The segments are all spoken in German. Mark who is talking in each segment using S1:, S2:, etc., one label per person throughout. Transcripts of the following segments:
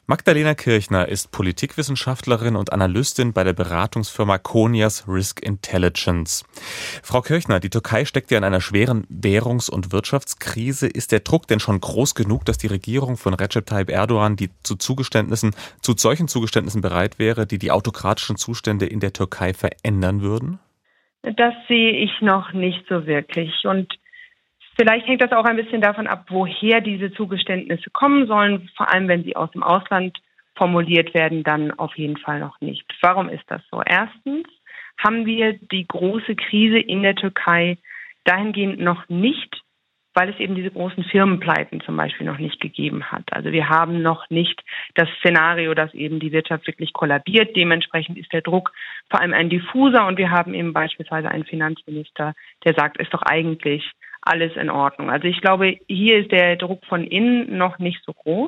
S1: Magdalena Kirchner ist Politikwissenschaftlerin und Analystin bei der Beratungsfirma Conias Risk Intelligence. Frau Kirchner, die Türkei steckt ja in einer schweren Währungs- und Wirtschaftskrise. Ist der Druck denn schon groß genug, dass die Regierung von Recep Tayyip Erdogan zu solchen Zugeständnissen bereit wäre, die autokratischen Zustände in der Türkei verändern würden?
S2: Das sehe ich noch nicht so wirklich. Und vielleicht hängt das auch ein bisschen davon ab, woher diese Zugeständnisse kommen sollen. Vor allem, wenn sie aus dem Ausland formuliert werden, dann auf jeden Fall noch nicht. Warum ist das so? Erstens haben wir die große Krise in der Türkei dahingehend noch nicht, weil es eben diese großen Firmenpleiten zum Beispiel noch nicht gegeben hat. Also wir haben noch nicht das Szenario, dass eben die Wirtschaft wirklich kollabiert. Dementsprechend ist der Druck vor allem ein diffuser und wir haben eben beispielsweise einen Finanzminister, der sagt, ist doch eigentlich alles in Ordnung. Also ich glaube, hier ist der Druck von innen noch nicht so groß.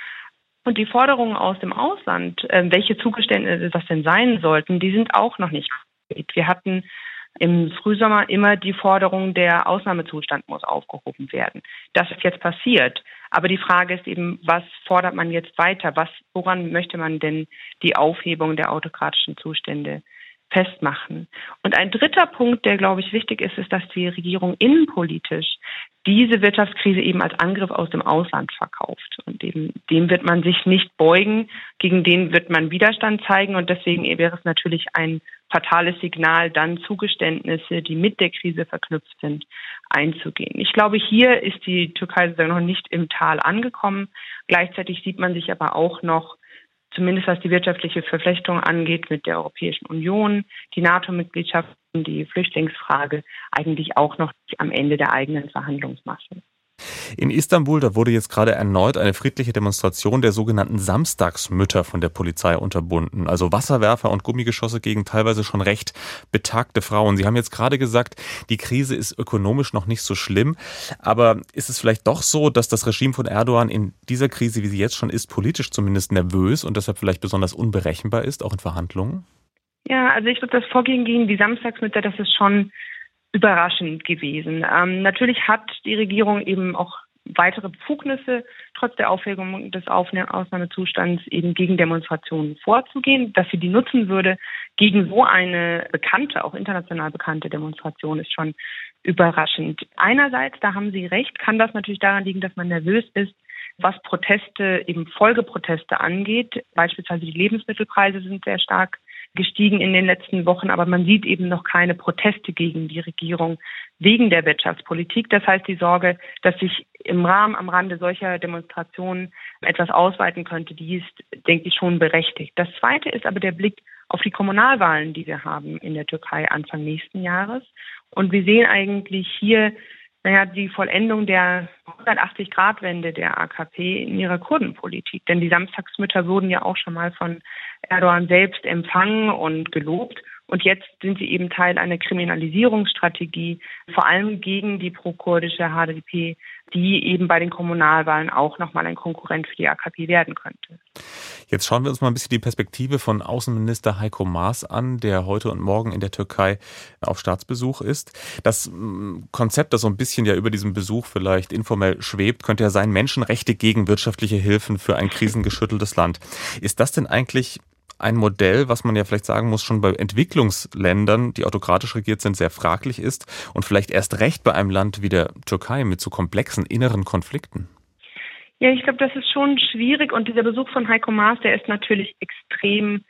S2: Und die Forderungen aus dem Ausland, welche Zugeständnisse das denn sein sollten, die sind auch noch nicht konkret. Wir hatten im Frühsommer immer die Forderung, der Ausnahmezustand muss aufgehoben werden. Das ist jetzt passiert. Aber die Frage ist eben, was fordert man jetzt weiter? Woran möchte man denn die Aufhebung der autokratischen Zustände festmachen? Und ein dritter Punkt, der, glaube ich, wichtig ist, ist, dass die Regierung innenpolitisch diese Wirtschaftskrise eben als Angriff aus dem Ausland verkauft. Und eben dem wird man sich nicht beugen, gegen den wird man Widerstand zeigen. Und deswegen wäre es natürlich ein fatales Signal, dann Zugeständnisse, die mit der Krise verknüpft sind, einzugehen. Ich glaube, hier ist die Türkei sozusagen noch nicht im Tal angekommen. Gleichzeitig sieht man sich aber auch noch, zumindest was die wirtschaftliche Verflechtung angeht, mit der Europäischen Union, die NATO-Mitgliedschaft und die Flüchtlingsfrage eigentlich auch noch am Ende der eigenen Verhandlungsmasse.
S1: In Istanbul, da wurde jetzt gerade erneut eine friedliche Demonstration der sogenannten Samstagsmütter von der Polizei unterbunden. Also Wasserwerfer und Gummigeschosse gegen teilweise schon recht betagte Frauen. Sie haben jetzt gerade gesagt, die Krise ist ökonomisch noch nicht so schlimm. Aber ist es vielleicht doch so, dass das Regime von Erdogan in dieser Krise, wie sie jetzt schon ist, politisch zumindest nervös und deshalb vielleicht besonders unberechenbar ist, auch in Verhandlungen?
S2: Ja, also ich glaube, das Vorgehen gegen die Samstagsmütter, das ist schon überraschend gewesen. Natürlich hat die Regierung eben auch weitere Befugnisse, trotz der Aufhebung des Ausnahmezustands eben gegen Demonstrationen vorzugehen. Dass sie die nutzen würde gegen so eine bekannte, auch international bekannte Demonstration, ist schon überraschend. Einerseits, da haben Sie recht, kann das natürlich daran liegen, dass man nervös ist, was Proteste, eben Folgeproteste angeht. Beispielsweise die Lebensmittelpreise sind sehr stark gestiegen in den letzten Wochen, aber man sieht eben noch keine Proteste gegen die Regierung wegen der Wirtschaftspolitik. Das heißt, die Sorge, dass sich am Rande solcher Demonstrationen etwas ausweiten könnte, die ist, denke ich, schon berechtigt. Das Zweite ist aber der Blick auf die Kommunalwahlen, die wir haben in der Türkei Anfang nächsten Jahres. Und wir sehen eigentlich hier die Vollendung der 180-Grad-Wende der AKP in ihrer Kurdenpolitik. Denn die Samstagsmütter wurden ja auch schon mal von Erdogan selbst empfangen und gelobt. Und jetzt sind sie eben Teil einer Kriminalisierungsstrategie, vor allem gegen die pro-kurdische HDP, die eben bei den Kommunalwahlen auch nochmal ein Konkurrent für die AKP werden könnte.
S1: Jetzt schauen wir uns mal ein bisschen die Perspektive von Außenminister Heiko Maas an, der heute und morgen in der Türkei auf Staatsbesuch ist. Das Konzept, das so ein bisschen ja über diesem Besuch vielleicht informell schwebt, könnte ja sein, Menschenrechte gegen wirtschaftliche Hilfen für ein krisengeschütteltes Land. Ist das denn eigentlich ein Modell, was man ja vielleicht sagen muss, schon bei Entwicklungsländern, die autokratisch regiert sind, sehr fraglich ist und vielleicht erst recht bei einem Land wie der Türkei mit so komplexen inneren Konflikten?
S2: Ja, ich glaube, das ist schon schwierig und dieser Besuch von Heiko Maas, der ist natürlich extrem,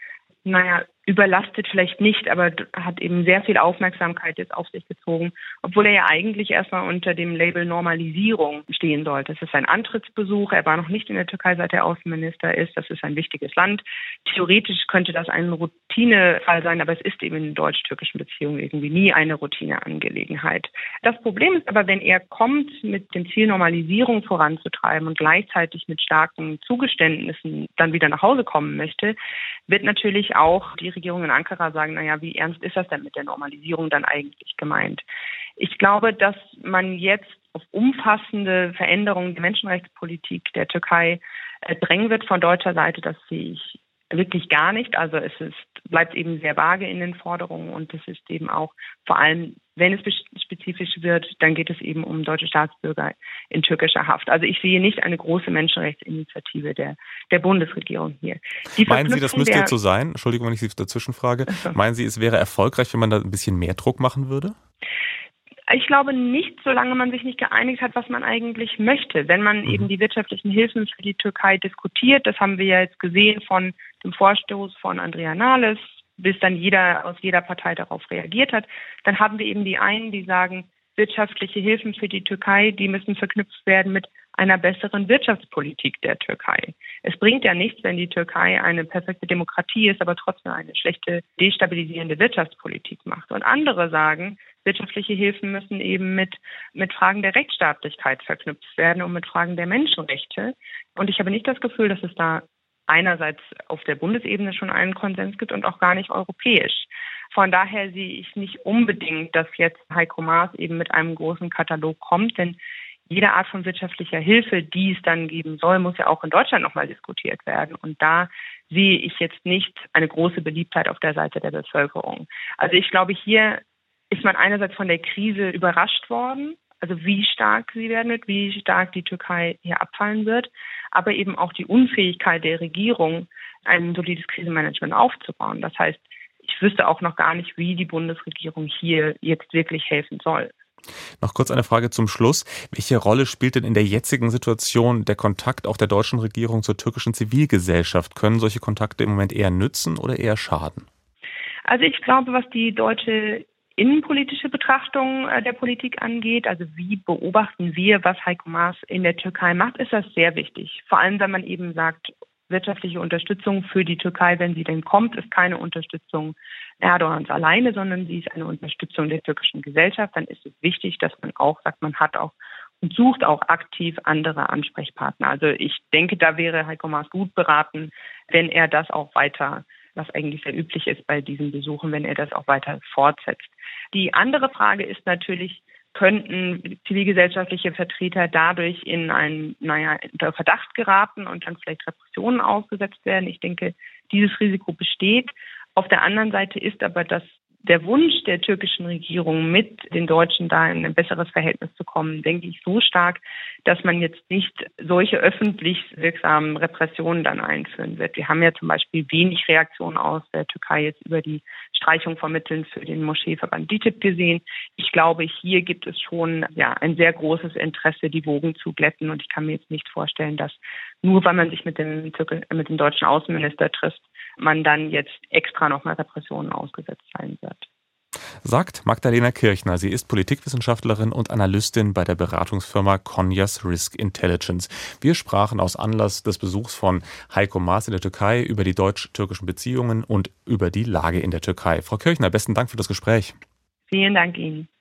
S2: überlastet vielleicht nicht, aber hat eben sehr viel Aufmerksamkeit jetzt auf sich gezogen, obwohl er ja eigentlich erstmal unter dem Label Normalisierung stehen sollte. Es ist ein Antrittsbesuch, er war noch nicht in der Türkei, seit er Außenminister ist, das ist ein wichtiges Land. Theoretisch könnte das ein Routinefall sein, aber es ist eben in deutsch-türkischen Beziehungen irgendwie nie eine Routineangelegenheit. Das Problem ist aber, wenn er kommt, mit dem Ziel Normalisierung voranzutreiben und gleichzeitig mit starken Zugeständnissen dann wieder nach Hause kommen möchte, wird natürlich auch die Regierung in Ankara sagen, wie ernst ist das denn mit der Normalisierung dann eigentlich gemeint? Ich glaube, dass man jetzt auf umfassende Veränderungen der Menschenrechtspolitik der Türkei drängen wird von deutscher Seite. Das sehe ich wirklich gar nicht. Also es ist bleibt eben sehr vage in den Forderungen und das ist eben auch vor allem, wenn es spezifisch wird, dann geht es eben um deutsche Staatsbürger in türkischer Haft. Also ich sehe nicht eine große Menschenrechtsinitiative der Bundesregierung hier.
S1: Meinen Sie, das müsste jetzt so sein? Entschuldigung, wenn ich Sie dazwischen frage. Meinen Sie, es wäre erfolgreich, wenn man da ein bisschen mehr Druck machen würde?
S2: Ich glaube nicht, solange man sich nicht geeinigt hat, was man eigentlich möchte. Wenn man eben die wirtschaftlichen Hilfen für die Türkei diskutiert, das haben wir ja jetzt gesehen von dem Vorstoß von Andrea Nahles, bis dann jeder aus jeder Partei darauf reagiert hat, dann haben wir eben die einen, die sagen, wirtschaftliche Hilfen für die Türkei, die müssen verknüpft werden mit einer besseren Wirtschaftspolitik der Türkei. Es bringt ja nichts, wenn die Türkei eine perfekte Demokratie ist, aber trotzdem eine schlechte, destabilisierende Wirtschaftspolitik macht. Und andere sagen, wirtschaftliche Hilfen müssen eben mit Fragen der Rechtsstaatlichkeit verknüpft werden und mit Fragen der Menschenrechte. Und ich habe nicht das Gefühl, dass es da einerseits auf der Bundesebene schon einen Konsens gibt und auch gar nicht europäisch. Von daher sehe ich nicht unbedingt, dass jetzt Heiko Maas eben mit einem großen Katalog kommt, denn jede Art von wirtschaftlicher Hilfe, die es dann geben soll, muss ja auch in Deutschland nochmal diskutiert werden. Und da sehe ich jetzt nicht eine große Beliebtheit auf der Seite der Bevölkerung. Also ich glaube, hier ist man einerseits von der Krise überrascht worden, also wie stark sie werden wird, wie stark die Türkei hier abfallen wird, aber eben auch die Unfähigkeit der Regierung, ein solides Krisenmanagement aufzubauen. Das heißt, ich wüsste auch noch gar nicht, wie die Bundesregierung hier jetzt wirklich helfen soll.
S1: Noch kurz eine Frage zum Schluss. Welche Rolle spielt denn in der jetzigen Situation der Kontakt auch der deutschen Regierung zur türkischen Zivilgesellschaft? Können solche Kontakte im Moment eher nützen oder eher schaden?
S2: Also ich glaube, was die deutsche innenpolitische Betrachtung der Politik angeht, also wie beobachten wir, was Heiko Maas in der Türkei macht, ist das sehr wichtig. Vor allem, wenn man eben sagt, wirtschaftliche Unterstützung für die Türkei, wenn sie denn kommt, ist keine Unterstützung Erdogans alleine, sondern sie ist eine Unterstützung der türkischen Gesellschaft. Dann ist es wichtig, dass man auch sagt, man hat auch und sucht auch aktiv andere Ansprechpartner. Also ich denke, da wäre Heiko Maas gut beraten, wenn er das auch weiter, was eigentlich sehr üblich ist bei diesen Besuchen, wenn er das auch weiter fortsetzt. Die andere Frage ist natürlich, könnten zivilgesellschaftliche Vertreter dadurch in unter Verdacht geraten und dann vielleicht Repressionen ausgesetzt werden. Ich denke, dieses Risiko besteht. Auf der anderen Seite ist aber der Wunsch der türkischen Regierung, mit den Deutschen da in ein besseres Verhältnis zu kommen, denke ich, so stark, dass man jetzt nicht solche öffentlich wirksamen Repressionen dann einführen wird. Wir haben ja zum Beispiel wenig Reaktionen aus der Türkei jetzt über die Streichung von Mitteln für den Moscheeverband DİTİB gesehen. Ich glaube, hier gibt es schon ein sehr großes Interesse, die Wogen zu glätten. Und ich kann mir jetzt nicht vorstellen, dass nur weil man sich mit dem deutschen Außenminister trifft, man dann jetzt extra nochmal Repressionen ausgesetzt sein wird.
S1: Sagt Magdalena Kirchner. Sie ist Politikwissenschaftlerin und Analystin bei der Beratungsfirma Conyas Risk Intelligence. Wir sprachen aus Anlass des Besuchs von Heiko Maas in der Türkei über die deutsch-türkischen Beziehungen und über die Lage in der Türkei. Frau Kirchner, besten Dank für das Gespräch.
S2: Vielen Dank Ihnen.